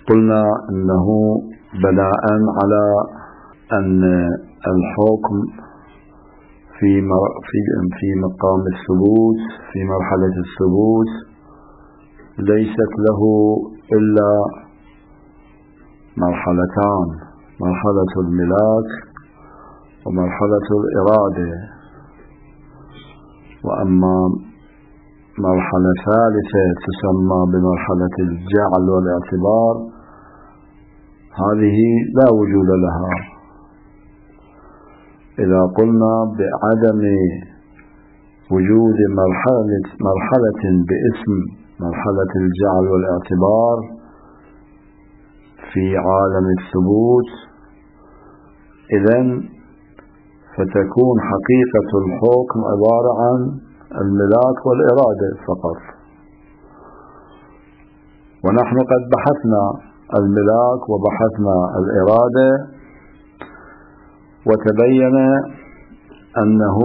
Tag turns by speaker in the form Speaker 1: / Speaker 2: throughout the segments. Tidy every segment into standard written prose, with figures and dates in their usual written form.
Speaker 1: قلنا أنه بناء على أن الحكم في مقام الثبوت، في مرحلة الثبوت، ليست له إلا مرحلتان: مرحلة الملاك ومرحلة الإرادة. وأما مرحلة ثالثة تسمى بمرحلة الجعل والاعتبار، هذه لا وجود لها. إذا قلنا بعدم وجود مرحلة باسم مرحلة الجعل والاعتبار في عالم الثبوت، إذن فتكون حقيقة الحكم عبارة عن الملاك والإرادة فقط. ونحن قد بحثنا الملاك وبحثنا الإرادة، وتبين أنه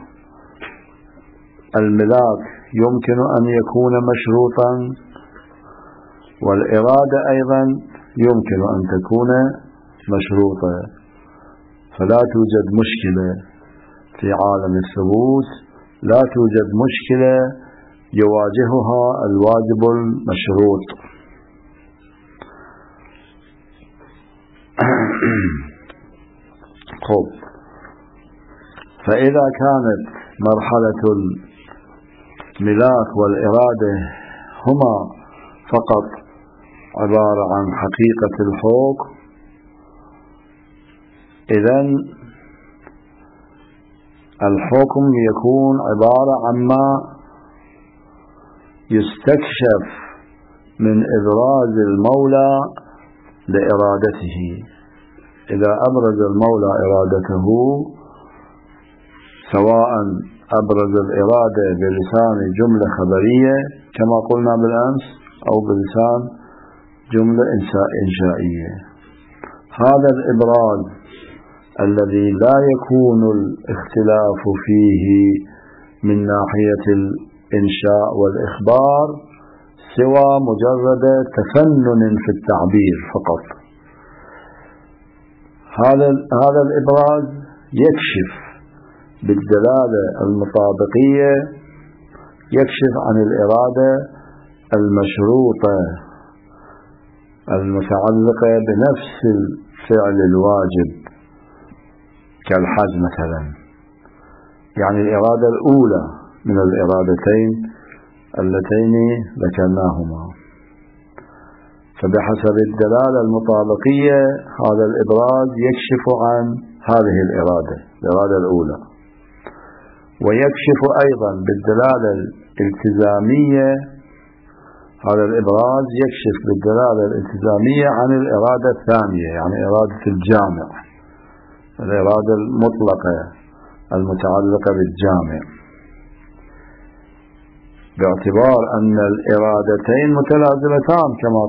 Speaker 1: الملاك يمكن أن يكون مشروطا، والإرادة أيضا يمكن أن تكون مشروطة، فلا توجد مشكلة في عالم الثبوت، لا توجد مشكلة يواجهها الواجب المشروط. فإذا كانت مرحلة الملاك والإرادة هما فقط عبارة عن حقيقة الحكم، إذن الحكم يكون عبارة عما يستكشف من إبراز المولى لإرادته. إذا أبرز المولى إرادته، سواء أبرز الإرادة بلسان جملة خبرية كما قلنا بالأمس، أو بلسان جملة إنشائية، هذا الإبراز الذي لا يكون الاختلاف فيه من ناحية الإنشاء والإخبار سوى مجرد تفنن في التعبير فقط، هذا الإبراز يكشف بالدلالة المطابقية، يكشف عن الإرادة المشروطة المتعلقة بنفس الفعل الواجب كالحج مثلا، يعني الإرادة الأولى من الإرادتين اللتين ذكرناهما. فبحسب الدلالة المطابقية هذا الإبراز يكشف عن هذه الإرادة الأولى، ويكشف أيضا بالدلالة الالتزامية، هذا الإبراز يكشف بالدلالة الالتزامية عن الإرادة الثانية، يعني إرادة الجامع، الإرادة المطلقة المتعلقة بالجامع، باعتبار أن الإرادتين متلازمتان كما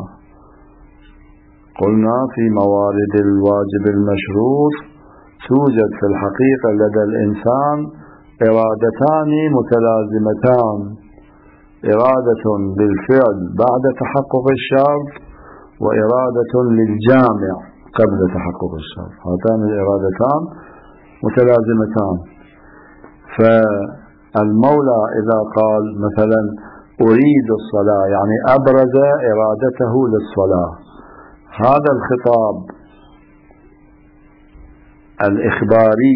Speaker 1: قلنا في موارد الواجب المشروط توجد في الحقيقة لدى الإنسان إرادتان متلازمتان: إرادة للفعل بعد تحقق الشرط، وإرادة للجامع قبل تحقق الشرط. هاتان الإرادتان متلازمتان. فالمولى إذا قال مثلا أريد الصلاة، يعني أبرز إرادته للصلاة، هذا الخطاب الإخباري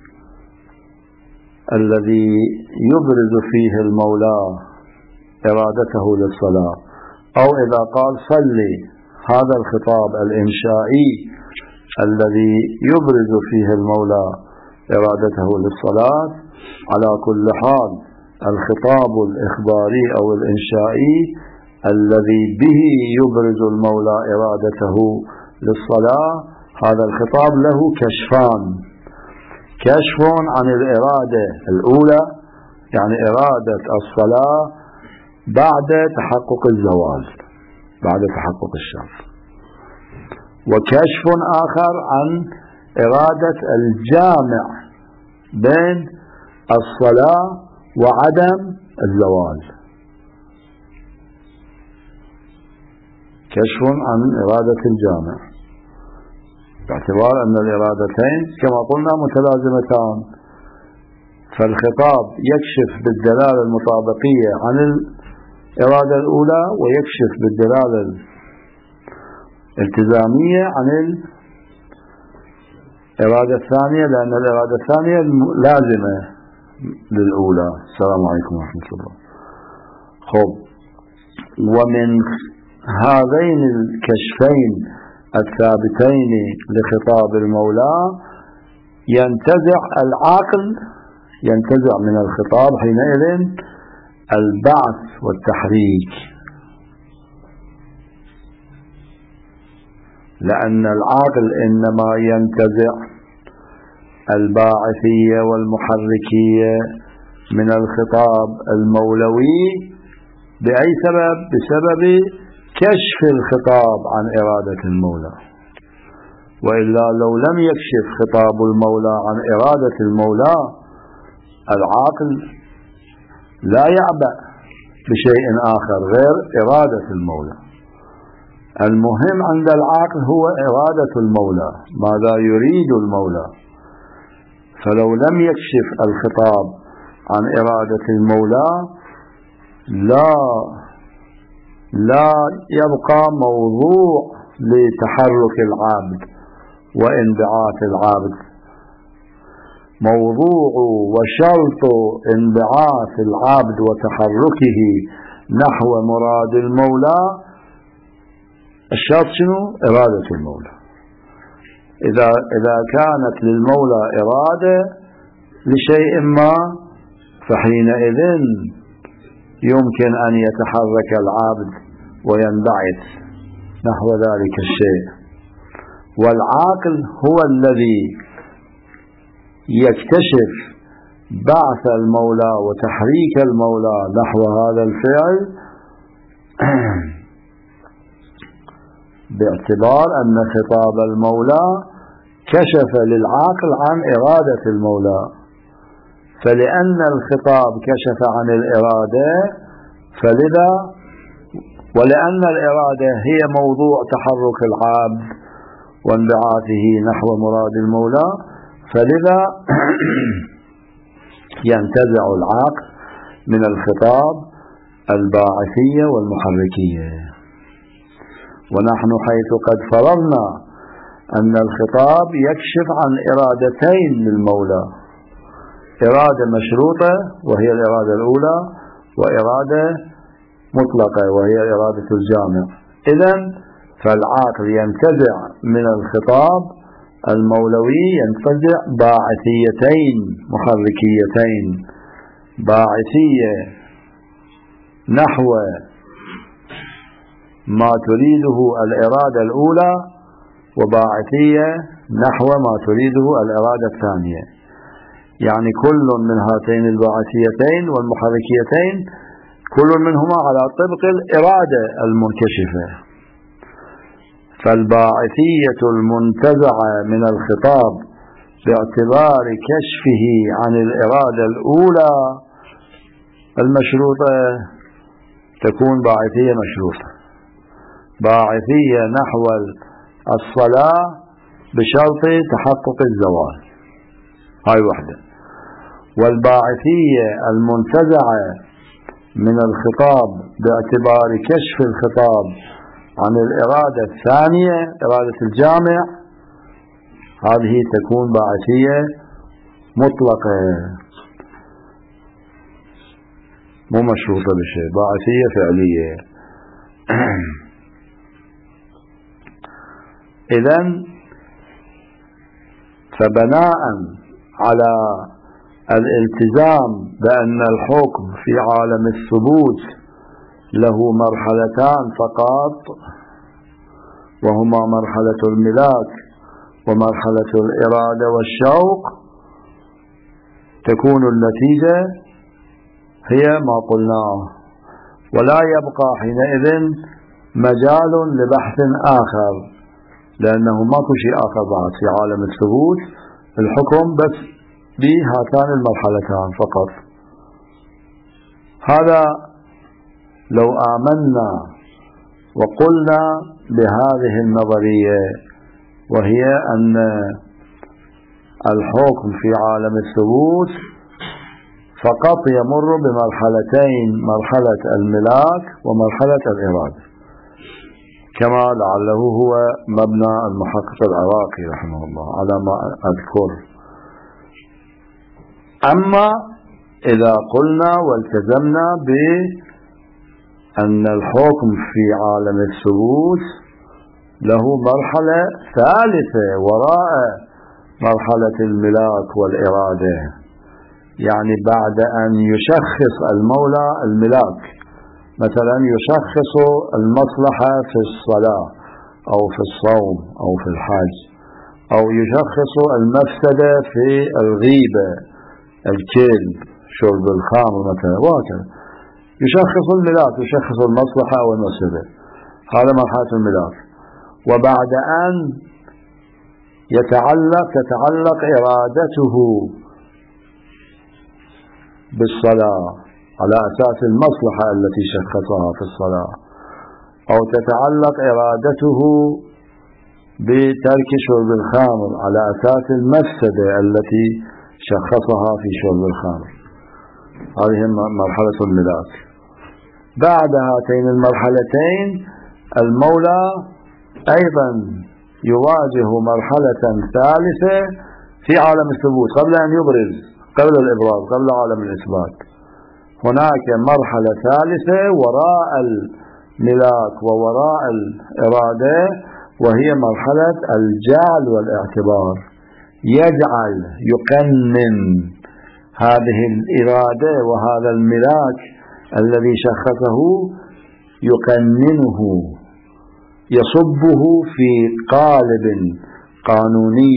Speaker 1: الذي يبرز فيه المولى إرادته للصلاة، أو إذا قال صلي، هذا الخطاب الإنشائي الذي يبرز فيه المولى إرادته للصلاة، على كل حال الخطاب الإخباري أو الإنشائي الذي به يبرز المولى إرادته للصلاة، هذا الخطاب له كشفان: كشف عن الإرادة الأولى، يعني إرادة الصلاة بعد تحقق الزوال، بعد تحقق الشرط، وكشف آخر عن إرادة الجامع بين الصلاة وعدم الزوال. كشف عن إرادة الجامع، باعتبار أن الإرادتين كما قلنا متلازمتان، فالخطاب يكشف بالدلالة المطابقية عن الإرادة الأولى، ويكشف بالدلالة الالتزامية عن الإرادة الثانية، لأن الإرادة الثانية لازمة للأولى. السلام عليكم ورحمة الله. خب، ومن هذين الكشفين الثابتين لخطاب المولى ينتزع العقل، ينتزع من الخطاب حينئذ البعث والتحريك، لأن العقل إنما ينتزع الباعثية والمحركية من الخطاب المولوي بأي سبب؟ بسبب كشف الخطاب عن إرادة المولى، وإلا لو لم يكشف خطاب المولى عن إرادة المولى العاقل لا يعبأ بشيء آخر غير إرادة المولى. المهم عند العاقل هو إرادة المولى، ماذا يريد المولى. فلو لم يكشف الخطاب عن إرادة المولى لا يبقى موضوع لتحرك العبد وانبعاث العبد، موضوع وشرط انبعاث العبد وتحركه نحو مراد المولى. الشرط شنو؟ إرادة المولى. إذا كانت للمولى إرادة لشيء ما فحينئذ يمكن أن يتحرك العبد وينبعث نحو ذلك الشيء، والعاقل هو الذي يكتشف بعث المولى وتحريك المولى نحو هذا الفعل باعتبار أن خطاب المولى كشف للعاقل عن إرادة المولى. فلأن الخطاب كشف عن الإرادة ولأن الإرادة هي موضوع تحرك العبد وانبعاثه نحو مراد المولى، فلذا ينتزع العقل من الخطاب الباعثية والمحركية. ونحن حيث قد فرضنا أن الخطاب يكشف عن إرادتين للمولى، إرادة مشروطة وهي الإرادة الأولى، وإرادة مطلقة وهي إرادة الجامع. إذن فالعاقل ينتزع من الخطاب المولوي ينتزع باعثيتين محركيتين، باعثية نحو ما تريده الإرادة الأولى، وباعثية نحو ما تريده الإرادة الثانية. يعني كل من هاتين الباعثيتين والمحركيتين كل منهما على طبق الإرادة المنكشفة. فالباعثية المنتزعة من الخطاب باعتبار كشفه عن الإرادة الأولى المشروطة تكون باعثية مشروطة، باعثية نحو الصلاة بشرط تحقق الزوال، هاي وحدة. والباعثية المنتزعة من الخطاب باعتبار كشف الخطاب عن الإرادة الثانية إرادة الجامع، هذه تكون باعثية مطلقة مو مشروطة بشيء، باعثية فعلية. إذن فبناء على الالتزام بأن الحكم في عالم الثبوت له مرحلتان فقط، وهما مرحلة الملاك ومرحلة الإرادة والشوق، تكون النتيجة هي ما قلناه، ولا يبقى حينئذ مجال لبحث آخر، لأنه ماكو شيء آخر بعد في عالم الثبوت، الحكم بس بهاتان المرحلتان فقط. هذا لو آمنا وقلنا بهذه النظرية، وهي أن الحكم في عالم الثبوت فقط يمر بمرحلتين، مرحلة الملاك ومرحلة الإرادة، كما لعله هو مبنى المحقق العراقي رحمه الله على ما أذكر. أما إذا قلنا والتزمنا بأن الحكم في عالم الثبوت له مرحلة ثالثة وراء مرحلة الملاك والإرادة، يعني بعد أن يشخص المولى الملاك، مثلا يشخص المصلحة في الصلاة أو في الصوم أو في الحج، أو يشخص المفسدة في الغيبة، الكذب، شرب الخمر مثلا، وهكذا يشخص الملاك، يشخص المصلحة أو المفسدة. هذا مرحلة الملاك. وبعد أن تتعلق إرادته بالصلاة على أساس المصلحة التي شخصها في الصلاة، أو تتعلق إرادته بترك شرب الخمر على أساس المفسدة التي شخصها في شرب الخمر، هذه مرحلة الملاك. بعد هاتين المرحلتين المولى أيضا يواجه مرحلة ثالثة في عالم الثبوت قبل أن يبرز، قبل الإبراز، قبل عالم الإثبات. هناك مرحلة ثالثة وراء الملاك ووراء الإرادة، وهي مرحلة الجعل والاعتبار. يجعل، يقنن هذه الإرادة وهذا الملاك الذي شخصه، يقننه، يصبه في قالب قانوني.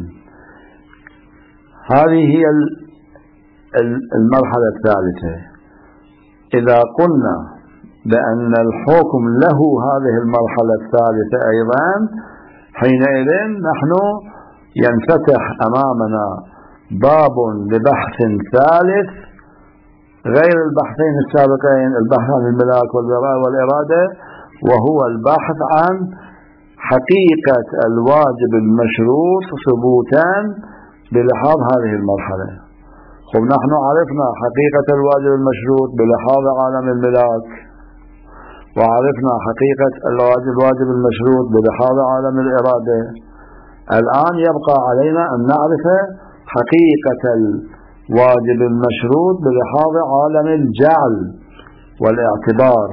Speaker 1: هذه هي المرحلة الثالثة. إذا قلنا بأن الحكم له هذه المرحلة الثالثة أيضا، حينئذ نحن ينفتح أمامنا باب لبحث ثالث غير البحثين السابقين، البحث عن الملاك والإرادة، وهو البحث عن حقيقة الواجب المشروط ثبوتا بلحاظ هذه المرحلة. نحن عرفنا حقيقة الواجب المشروط بلحاظ عالم الملاك، وعرفنا حقيقة الواجب المشروط بلحاظ عالم الإرادة. الآن يبقى علينا أن نعرف حقيقة الواجب المشروط بلحاظ عالم الجعل والاعتبار،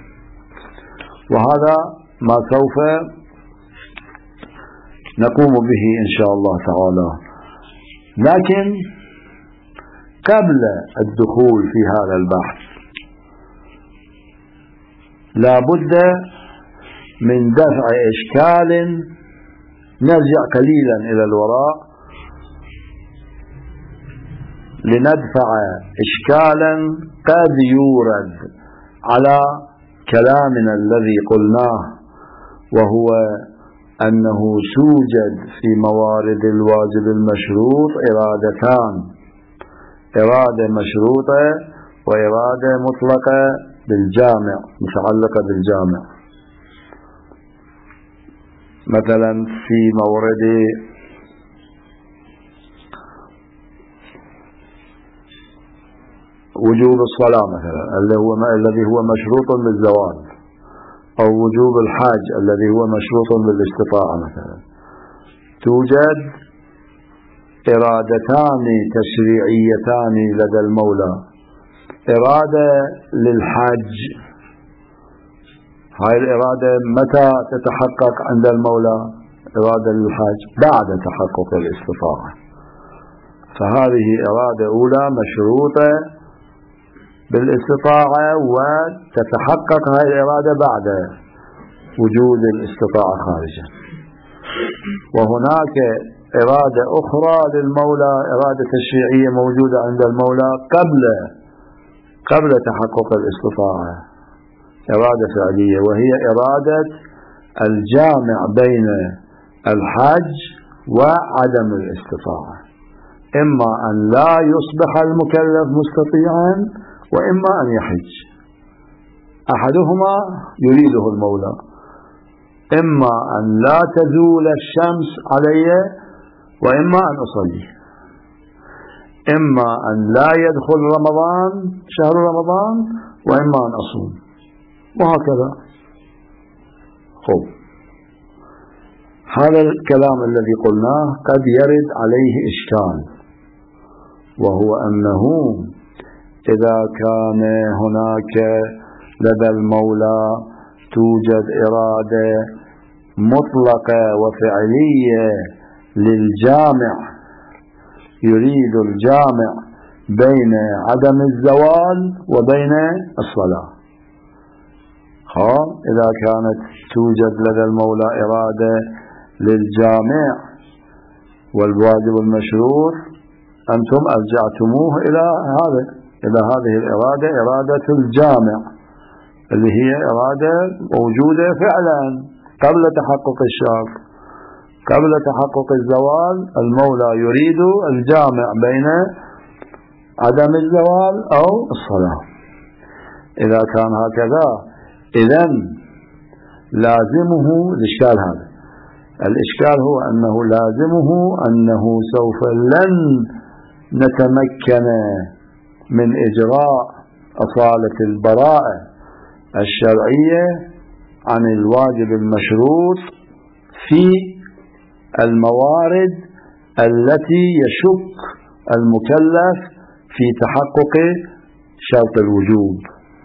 Speaker 1: وهذا ما سوف نقوم به إن شاء الله تعالى. لكن قبل الدخول في هذا البحث لا بد من دفع إشكال. نرجع قليلا إلى الوراء لندفع إشكالا قد يورد على كلامنا الذي قلناه، وهو أنه توجد في موارد الواجب المشروط إرادتان: إرادة مشروطة وإرادة مطلقة بالجامع، متعلقة بالجامع. مثلا في مورد وجوب الصلاة مثلا الذي هو مشروط بالزواج، أو وجوب الحج الذي هو مشروط بالاستطاعة مثلا، توجد إرادتان تشريعيتان لدى المولى: إرادة للحج، هاي الإرادة متى تتحقق عند المولى؟ إرادة للحج بعد تحقق الاستطاعة. فهذه إرادة أولى مشروطة بالاستطاعة، وتتحقق هذه الإرادة بعد وجود الاستطاعة خارجا. وهناك إرادة أخرى للمولى، إرادة تشريعية موجودة عند المولى قبل تحقق الاستطاعة، إرادة فعلية، وهي إرادة الجامع بين الحج وعدم الاستطاعة، إما أن لا يصبح المكلف مستطيعا، وإما أن يحج. أحدهما يريده المولى، إما أن لا تزول الشمس علي وإما أن أصلي، إما أن لا يدخل رمضان شهر رمضان وإما أن أصوم، وهكذا. خب، هذا الكلام الذي قلناه قد يرد عليه إشكال، وهو أنه إذا كان هناك لدى المولى توجد إرادة مطلقة وفعلية للجامع، يريد الجامع بين عدم الزوال وبين الصلاة. إذا كانت توجد لدى المولى إرادة للجامع والواجب المشروع، أنتم أرجعتموه إلى هذه الإرادة، إرادة الجامع اللي هي إرادة موجودة فعلا قبل تحقق الشرط، قبل تحقق الزوال. المولى يريد الجامع بين عدم الزوال أو الصلاة. إذا كان هكذا إذن لازمه الإشكال هذا. الإشكال هو أنه لازمه أنه سوف لن نتمكن من إجراء أصالة البراءة الشرعية عن الواجب المشروط في الموارد التي يشك المكلف في تحقق شرط الوجوب.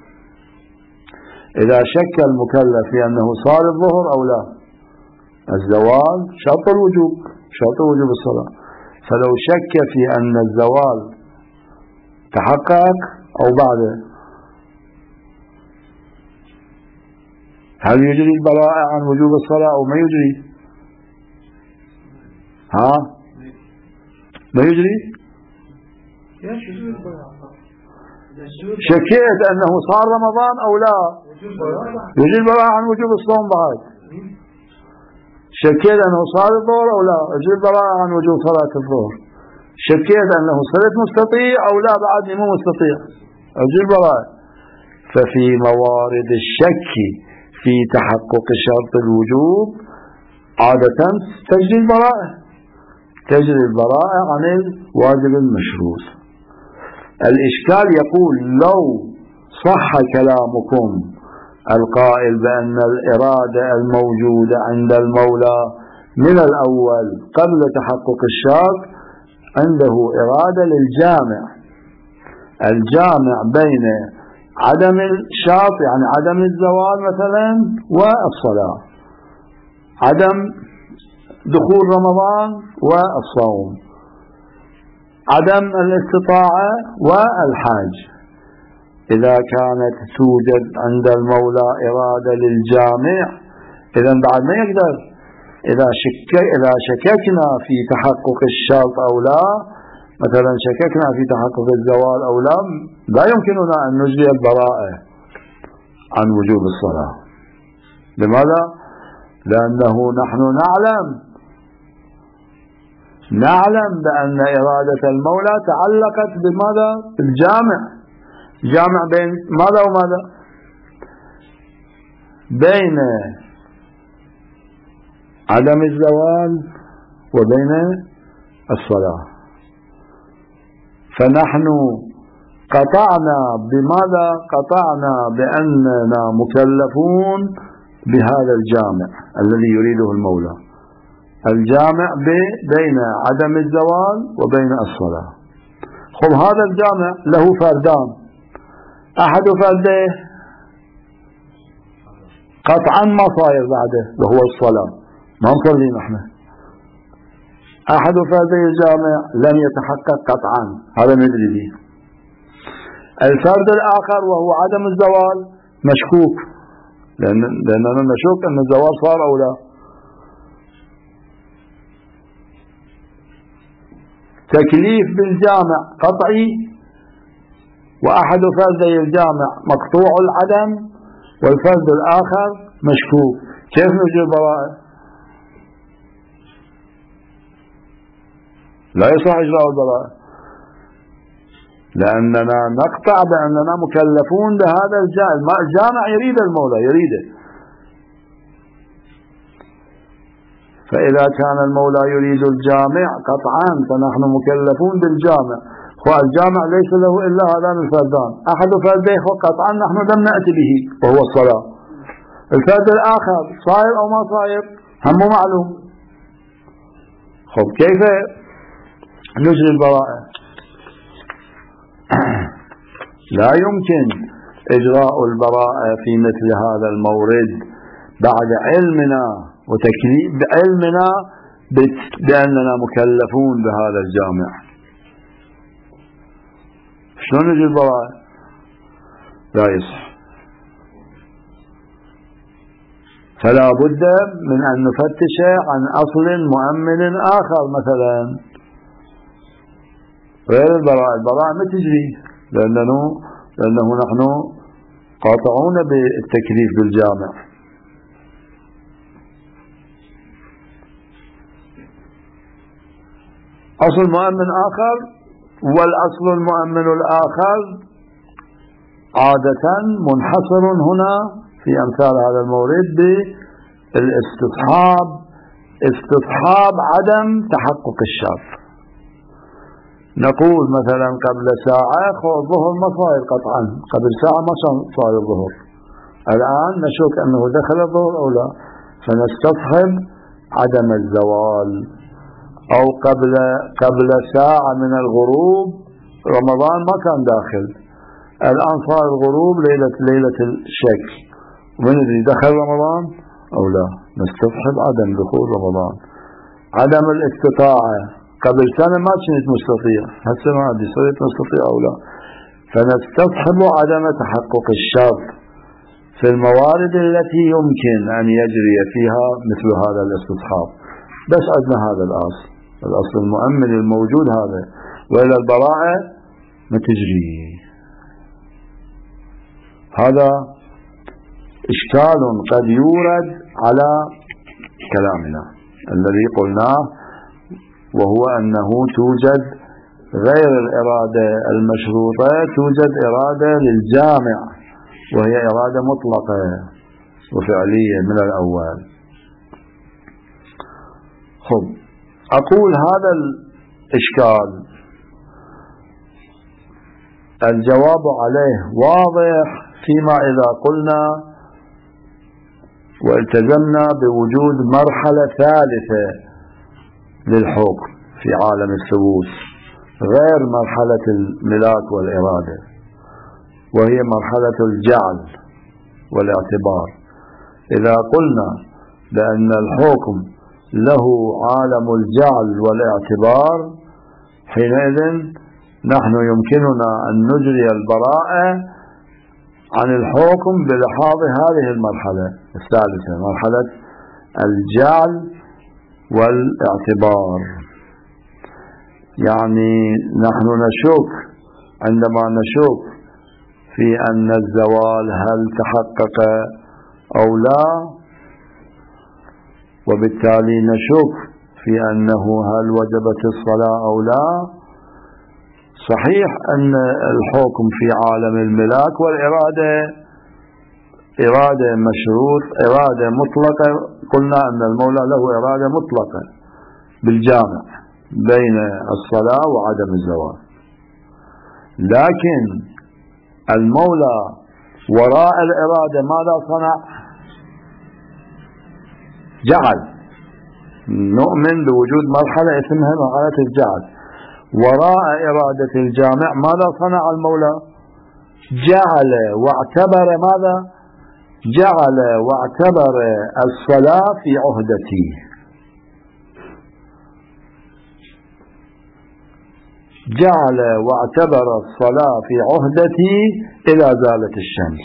Speaker 1: إذا شك المكلف في أنه صار الظهر أو لا، الزوال شرط الوجوب، شرط وجوب الصلاة، فلو شك في أن الزوال تحقق أو بعده، هل يجري البراءة عن وجوب الصلاة أو ما يجري؟ ما يجري؟ شكيت أنه صار رمضان أو لا، يجري البراءة عن وجوب الصوم بعد. شكيت أنه صار الظهر أو لا، يجري البراءة عن وجوب صلاة الظهر. شكيت أنه صرت مستطيع أو لا، بعدني مو مستطيع، يجري البراءة. ففي موارد الشك في تحقق شرط الوجوب عادة تجري البراءة، تجري البراءة عن الواجب المشروط. الإشكال يقول لو صح كلامكم القائل بأن الإرادة الموجودة عند المولى من الأول قبل تحقق الشرط عنده إرادة للجامع، الجامع بين عدم الشرط يعني عدم الزوال مثلا والصلاة، عدم دخول رمضان والصوم، عدم الاستطاعة والحاج. إذا كانت توجد عند المولى إرادة للجامع إذن بعد ما يقدر. إذا شككنا في تحقق الشرط أو لا، مثلا شككنا في تحقق الزوال أو لا يمكننا أن نجري البراءة عن وجوب الصلاة. لماذا؟ لأنه نحن نعلم بأن إرادة المولى تعلقت بماذا؟ الجامع، جامع بين ماذا وماذا؟ بين عدم الزوال وبين الصلاة. فنحن قطعنا بماذا؟ قطعنا بأننا مكلفون بهذا الجامع الذي يريده المولى، الجامع بين عدم الزوال وبين الصلاة. خب هذا الجامع له فردان، أحد فرده قطعا ما صاير بعده وهو الصلاة، ما نصلي نحن. أحد فردي الجامع لن يتحقق قطعا، هذا ندري به. الفرد الآخر وهو عدم الزوال مشكوك، لأننا نشك أن الزوال صار أو لا. تكليف بالجامع قطعي، وأحد فردي الجامع مقطوع العدم والفرد الآخر مشكوك. كيف نجري البراءة؟ لا يصح إجراء البراءة. لأننا نقطع بأننا مكلفون بهذا الجامع يريد المولى يريده. فإذا كان المولى يريد الجامع قطعا فنحن مكلفون بالجامع، والجامع ليس له إلا هذان الفردان، أحد فرديه قطعا نحن لم نأتي به وهو الصلاة، الفرد الآخر صاير أو ما صاير هم معلوم. كيف نجري البراءة؟ لا يمكن إجراء البراءة في مثل هذا المورد بعد علمنا وتكليف بعلمنا بأننا مكلفون بهذا الجامع. شلون نجري البراءة؟ لا يصح. فلا بد من أن نفتش عن أصل مؤمن آخر مثلا غير البراءة. البراءة ما تجري لأنه نحن قاطعون بالتكليف بالجامع. أصل مؤمن آخر، والأصل المؤمن الآخر عادة منحصر هنا في أمثال هذا المورد بالاستصحاب عدم تحقق الشرط. نقول مثلا قبل ساعة الظهر ما صاير قطعا، قبل ساعة ما صار الظهر، الآن نشك أنه دخل الظهر أو لا، فنستصحب عدم الزوال. أو قبل ساعة من الغروب رمضان ما كان داخل، الآن صار الغروب ليلة الشك، وندري دخل رمضان أو لا، نستصحب عدم دخول رمضان. عدم الاستطاعة، قبل سنة ما كنت مستطيع، هسه ما أدري صرت مستطيع أو لا، فنستصحب عدم تحقق الشرط في الموارد التي يمكن أن يجري فيها مثل هذا الاستصحاب. بس عندنا هذا الأصل المؤمن الموجود هذا، وإلى البراءة ما تجري. هذا إشكال قد يورد على كلامنا الذي قلناه، وهو أنه توجد غير الإرادة المشروطة، توجد إرادة للجامع وهي إرادة مطلقة وفعلية من الأول. أقول هذا الإشكال الجواب عليه واضح فيما إذا قلنا والتزمنا بوجود مرحلة ثالثة للحكم في عالم الثبوت غير مرحلة الملاك والإرادة، وهي مرحلة الجعل والاعتبار. إذا قلنا بأن الحكم له عالم الجعل والاعتبار، حينئذ نحن يمكننا أن نجري البراءة عن الحكم بلحاظ هذه المرحلة الثالثة، مرحلة الجعل والاعتبار. يعني نحن نشك، عندما نشك في أن الزوال هل تحقق أو لا، وبالتالي نشك في أنه هل وجبت الصلاة أو لا، صحيح أن الحكم في عالم الملاك والإرادة إرادة مشروط، إرادة مطلقة. قلنا أن المولى له إرادة مطلقة بالجامع بين الصلاة وعدم الزوال، لكن المولى وراء الإرادة ماذا صنع؟ جعل. نؤمن بوجود مرحلة اسمها مرحلة الجعل. وراء إرادة الجامع ماذا صنع المولى؟ جعل واعتبر ماذا؟ جعل واعتبر الصلاة في عهدتي. جعل واعتبر الصلاة في عهدتي إلى زالت الشمس.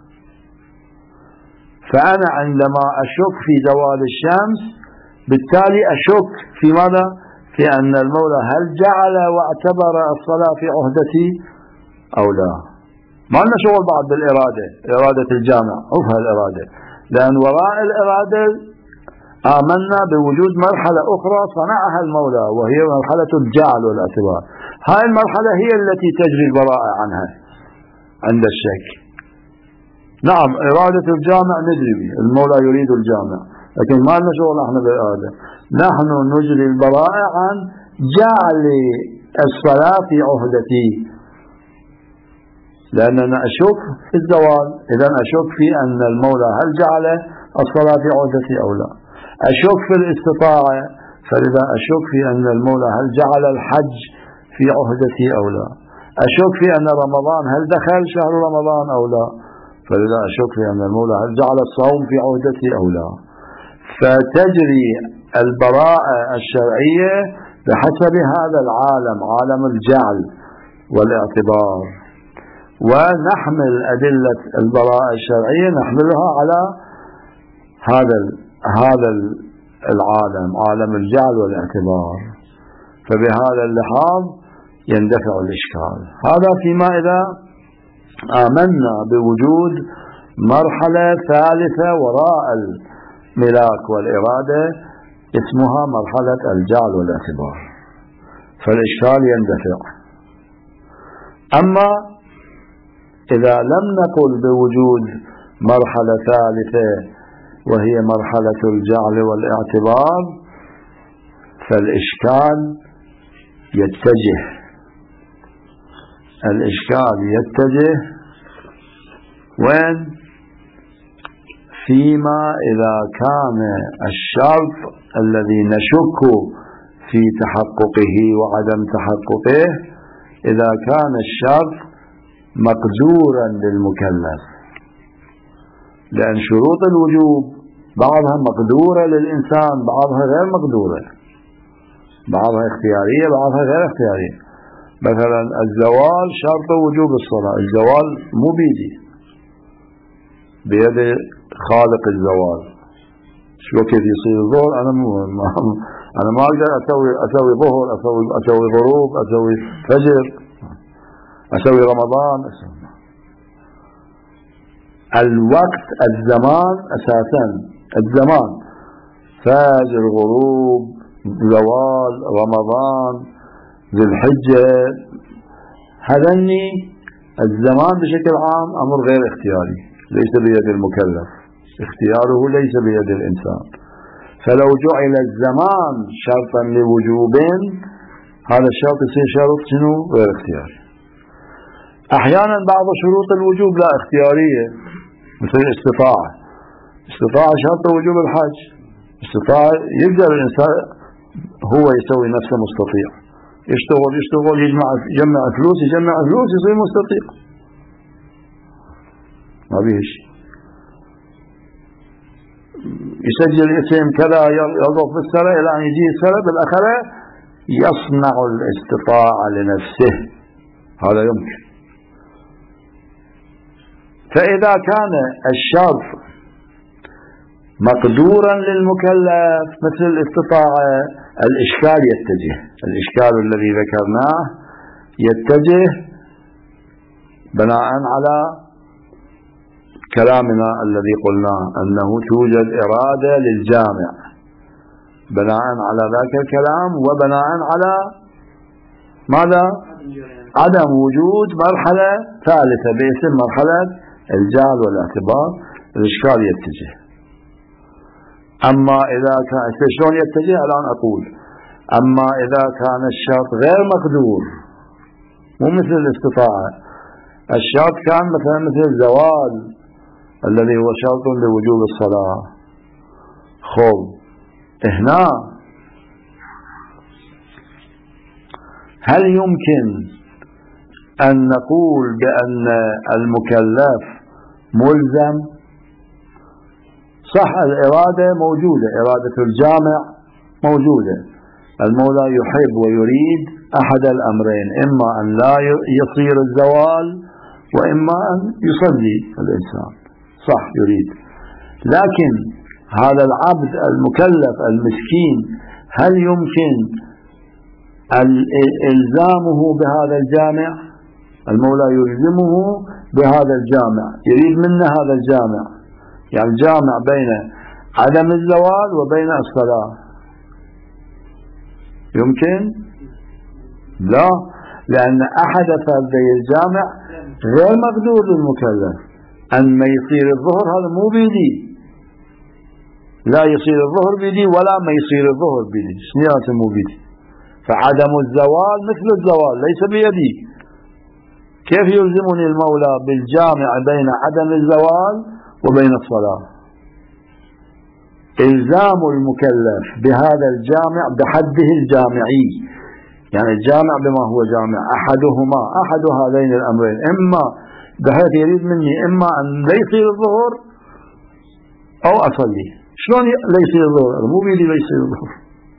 Speaker 1: فأنا عندما أشك في زوال الشمس بالتالي أشك في ماذا؟ في أن المولى هل جعل واعتبر الصلاة في عهدتي أو لا. ما لنا شغل بعد بالإرادة، إرادة الجامع عفها الإرادة، لأن وراء الإرادة آمنا بوجود مرحلة أخرى صنعها المولى وهي مرحلة الجعل والاعتبار. هاي المرحلة هي التي تجري البراءة عنها عند الشك. نعم إرادة الجامع ندري به، المولى يريد الجامع، لكن ما لنا شغل احنا بالإرادة. نحن نجري البراءة عن جعل الصلاة في عهدتي، لأننا أشك في الزوال، إذا أشك في أن المولى هل جعل الصلاة في عهدتي أو لا. أشك في الاستطاعة، فلذا أشك في أن المولى هل جعل الحج في عهدتي أو لا. أشك في أن رمضان هل دخل شهر رمضان أو لا، فلذا أشك في أن المولى هل جعل الصوم في عهدتي أو لا. فتجري البراءة الشرعية بحسب هذا العالم، عالم الجعل والاعتبار، ونحمل أدلة البراءة الشرعية نحملها على هذا العالم، عالم الجعل والاعتبار. فبهذا اللحاظ يندفع الإشكال. هذا فيما إذا آمنا بوجود مرحلة ثالثة وراء الملاك والإرادة اسمها مرحلة الجعل والاعتبار، فالإشكال يندفع. أما إذا لم نقل بوجود مرحلة ثالثة وهي مرحلة الجعل والاعتبار، فالإشكال يتجه. الإشكال يتجه وين؟ فيما إذا كان الشرط الذي نشك في تحققه وعدم تحققه، إذا كان الشرط مقدورا للمكلف، لأن شروط الوجوب بعضها مقدورة للإنسان، بعضها غير مقدورة، بعضها اختيارية بعضها غير اختيارية. مثلا الزوال شرط وجوب الصلاة، الزوال مو بيدي، بيد خالق الزوال. شو كيف يصير الظهر؟ أنا ما أقدر أسوي ظهر، أسوي غروب، أسوي فجر، أسوي رمضان. الوقت الزمان أساسا، الزمان فجر غروب زوال رمضان ذي الحجة، هذني الزمان بشكل عام أمر غير اختياري، ليس بيد المكلف، اختياره ليس بيد الإنسان. فلو جعل الزمان شرطا لوجوب، هذا الشرط يصير شرط شنو؟ غير اختياري. أحيانا بعض شروط الوجوب لا اختيارية، مثل الاستطاعة. استطاعة شرط وجوب الحج، استطاعة يقدر الإنسان هو يسوي نفسه مستطيع، يشتغل يجمع فلوس يصير مستطيع، ما بيه شيء. يسجل اسم كذا، يضرب في السنة إلى أن يجي السنة، بالأخرة يصنع الاستطاعة لنفسه، هذا يمكن. فإذا كان الشرط مقدورا للمكلف مثل الاستطاعة، الإشكال يتجه. الإشكال الذي ذكرناه يتجه بناء على كلامنا الذي قلناه أنه توجد إرادة للجامع، بناء على ذاك الكلام وبناء على ماذا؟ عدم وجود مرحلة ثالثة باسم مرحلة الجعل والاعتبار، الإشكال يتجه. أما إذا كان شلون يتجه الآن أقول، أما إذا كان الشرط غير مقدور، مو مثل الاستطاعة، الشرط كان مثل الزوال الذي هو شرط لوجوب الصلاة، خب هنا هل يمكن أن نقول بأن المكلف ملزم؟ صح، الإرادة موجودة، إرادة الجامع موجودة، المولى يحب ويريد أحد الأمرين، إما أن لا يصير الزوال وإما أن يصلي الإنسان، صح يريد. لكن هذا العبد المكلف المسكين هل يمكن إلزامه بهذا الجامع؟ المولى يلزمه بهذا الجامع، يريد منه هذا الجامع، يعني الجامع بين عدم الزوال وبين الصلاة، يمكن؟ لا، لأن أحد فردي الجامع غير مقدور للمكلف. أن ما يصير الظهر هذا مو بيدي، لا يصير الظهر بيدي ولا ما يصير الظهر بيدي، اثنيناتهم مو بيدي. فعدم الزوال مثل الزوال ليس بيدي. كيف يلزمني المولى بالجامع بين عدم الزوال وبين الصلاة؟ إلزام المكلف بهذا الجامع بحده الجامعي، يعني الجامع بما هو جامع، أحدهما أحد هذين الأمرين، إما بحيث يريد مني إما أن لا يصير الظهر أو أصلي. شلون لا يصير الظهر؟ مو بيدي لا يصير الظهر.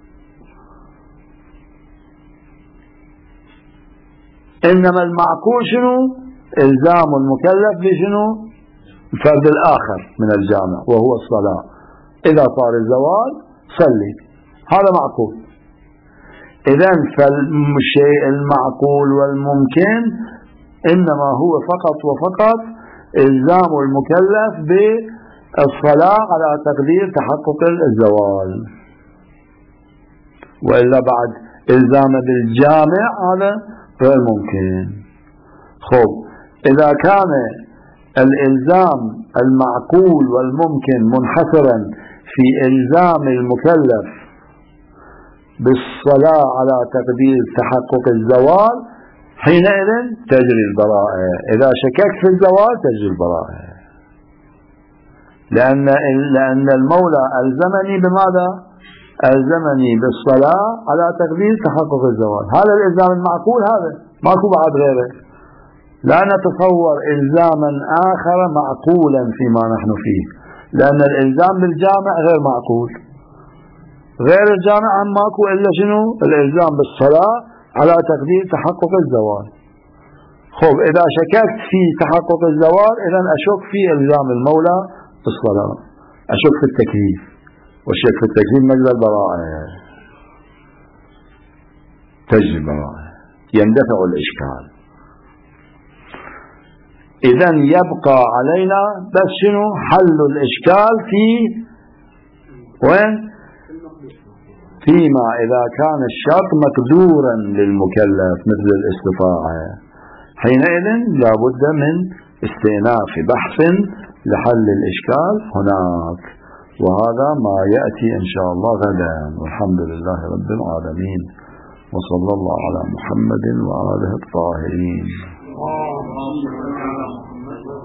Speaker 1: إنما المعقول شنو؟ إلزام المكلف بشنو؟ فرد الآخر من الجامع وهو الصلاة. إذا صار الزوال صلي، هذا معقول. إذن فالشيء المعقول والممكن إنما هو فقط وفقط إلزام المكلف بالصلاة على تقدير تحقق الزوال، وإلا بعد إلزام بالجامع هذا غير ممكن. خب، إذا كان الإلزام المعقول والممكن منحصرا في إلزام المكلف بالصلاة على تقدير تحقق الزوال، حينئذ تجري البراءة. إذا شككت في الزوال تجري البراءة، لأن المولى ألزمني بماذا؟ ألزمني بالصلاة على تقدير تحقق الزوال. هذا الإلزام المعقول، هذا ماكو بعد غيره. لا نتصور إلزاما آخر معقولا فيما نحن فيه، لأن الإلزام بالجامع غير معقول. غير الجامع هم ماكو إلا شنو؟ الإلزام بالصلاة على تقدير تحقق الزوال. خب، إذا شككت في تحقق الزوال إذن أشك في إلزام المولى بالصلاة، أشك في التكليف، والشك في التكليف مجرى البراءة، تجري البراءة، يندفع الإشكال. إذن يبقى علينا بس شنو؟ حل الإشكال في وين؟ فيما إذا كان الشرط مقدورا للمكلف مثل الاستطاعة، حينئذ لا بد من استئناف بحث لحل الإشكال هناك، وهذا ما يأتي إن شاء الله غدا. والحمد لله رب العالمين، وصلى الله على محمد وآله الطاهرين.